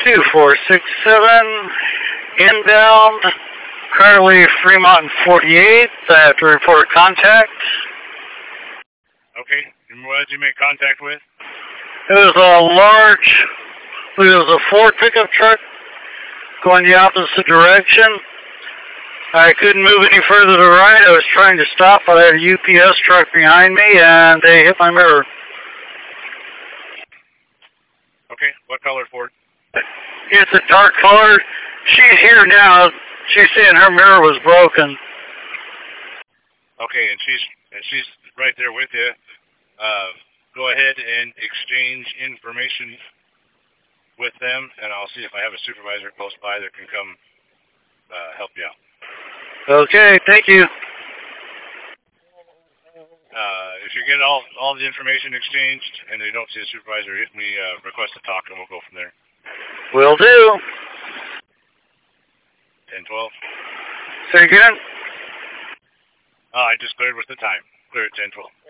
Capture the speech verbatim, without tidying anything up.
two four six seven, inbound, currently Fremont forty-eight. I have to report contact. Okay, and what did you make contact with? It was a large, it was a Ford pickup truck going the opposite direction. I couldn't move any further to the right. I was trying to stop, but I had a U P S truck behind me, and they hit my mirror. Okay, what color Ford? It's a dark color. She's here now. She's saying her mirror was broken. Okay, and she's and she's right there with you. Uh, go ahead and exchange information with them, and I'll see if I have a supervisor close by that can come uh, help you out. Okay, thank you. Uh, if you get all all the information exchanged and they don't see a supervisor, hit me uh, request to talk, and we'll go from there. Will do. ten twelve. Say again? Uh, I just cleared with the time. Clear at ten twelve.